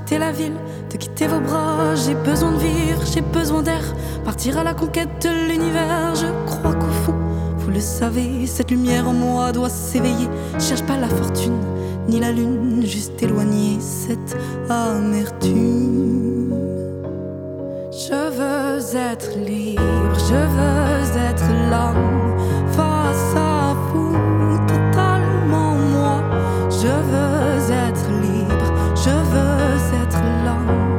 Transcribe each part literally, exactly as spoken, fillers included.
quitter la ville, de quitter vos bras. J'ai besoin de vivre, j'ai besoin d'air, partir à la conquête de l'univers. Je crois qu'au fond, vous le savez, cette lumière en moi doit s'éveiller. Je cherche pas la fortune, ni la lune, juste éloigner cette amertume. Je veux être libre, je veux être là, face à vous, totalement moi. Je veux être libre, je veux être là,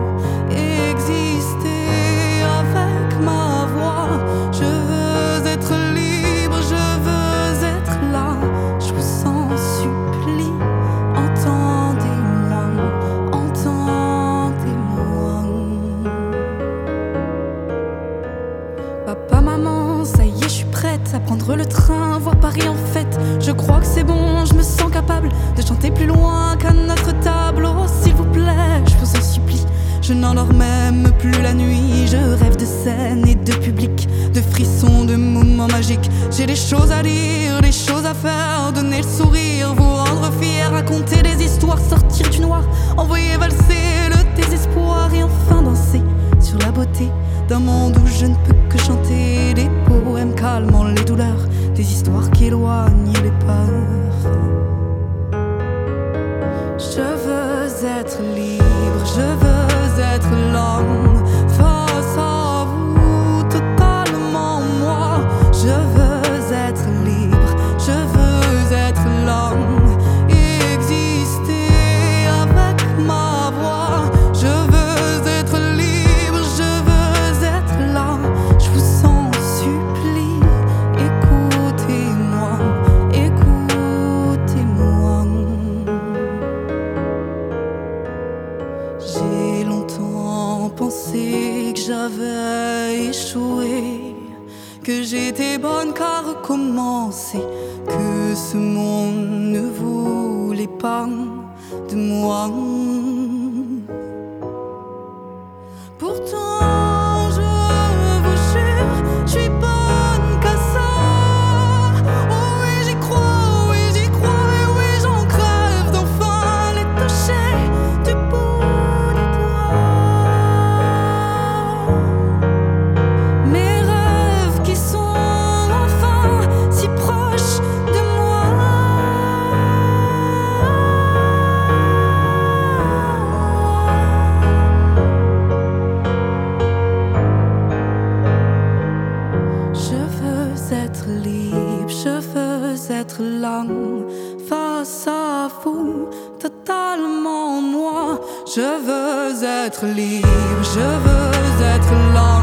exister avec ma voix. Je veux être libre, je veux être là. Je vous en supplie, entendez-moi, entendez-moi. Papa, maman, ça y est, je suis prête à prendre le train, voir Paris en fête. Je crois que c'est bon, je me sens capable de chanter plus loin qu'à notre table. Oh, s'il vous plaît, je vous en supplie, je n'endors même plus la nuit. Je rêve de scènes et de public, de frissons, de moments magiques. J'ai des choses à dire, des choses à faire, donner le sourire, vous rendre fier, raconter des histoires, sortir du noir, envoyer valser le désespoir et enfin danser sur la beauté d'un monde où je ne peux que chanter des poèmes calmant les douleurs, des histoires qui éloignent les peurs. Je veux être libre, je veux être l'homme, face à vous, totalement moi. Je veux être libre, je veux être l'homme, exister avec ma voix. Je veux être libre, je veux être là. Je vous en supplie, écoutez-moi, écoutez-moi. J'ai longtemps pensé que j'avais échoué, que j'étais bonne qu'à recommencer, que ce monde ne voulait pas de moi. Pourtant, je vous jure, je suis bonne qu'à ça. Oh oui, j'y crois, oui, j'y crois, et oui, j'en crève d'enfin les toucher du bout des doigts. Mes rêves qui sont enfin si proches de moi. Je veux être libre, je veux être là, face à vous, totalement moi. Je veux être libre, je veux être là.